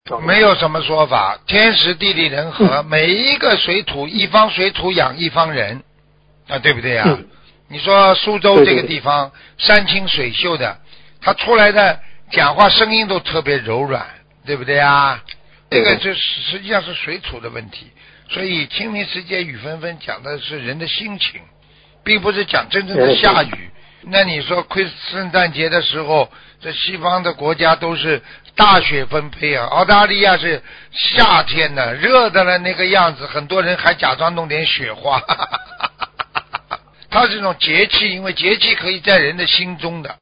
没有什么说法，天时地利人和，每一个水土，一方水土养一方人啊，对不对啊？你说苏州这个地方山清水秀的，他出来的讲话声音都特别柔软，对不对啊？这个就实际上是水土的问题。所以清明时节雨纷纷讲的是人的心情，并不是讲真正的下雨。那你说圣诞节的时候，这西方的国家都是大雪纷飞啊，澳大利亚是夏天的热的了那个样子，很多人还假装弄点雪花。它是一种节气，因为节气可以在人的心中的。